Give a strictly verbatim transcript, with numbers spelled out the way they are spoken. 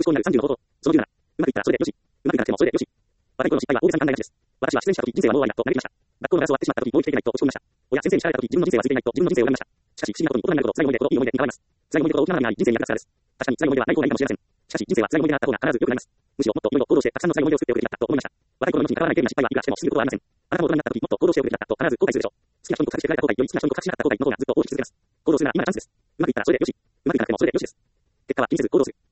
考になるさんじゅうの方法。そのじゅうなな。うまくいったらそれでよし。うまくいかなくてもそれでよし。若い頃の失敗は大げさに考えがちです。私は失恋した時人生はもう終わりだと嘆きました。学校のガラスを割ってしまった時もう生きていけないと落ち込みました。親先生に叱られた時自分の人生は続いていないと自分の人生を恨みました。しかし不思議なことに大人になると辛い思い出といい思い出に変わります。辛い思い出と大人になり人生に役立つからです。確かに辛い思い出はない方がいいかもしれません。しかし人生は辛い思い出があった方が必ず良くなります。むしろもっといろいろ行動してたくさんの辛い思い出を作っておくべきだったと思いました。若い頃の命に変わらない軽微な失敗はいくらしても進むことはありません。あなたも大人になった時もっと行動しておくべきだったと必ず後悔するでしょう。好きな人に告白して振られた方がいいより好きな人に告白しなかった方がいいの方がずっと大きく続けます。行動するなら今がチャンスです。うまくいったらそれでよし。うまくいかなくてもそれでよしです。結果は気にせず行動する。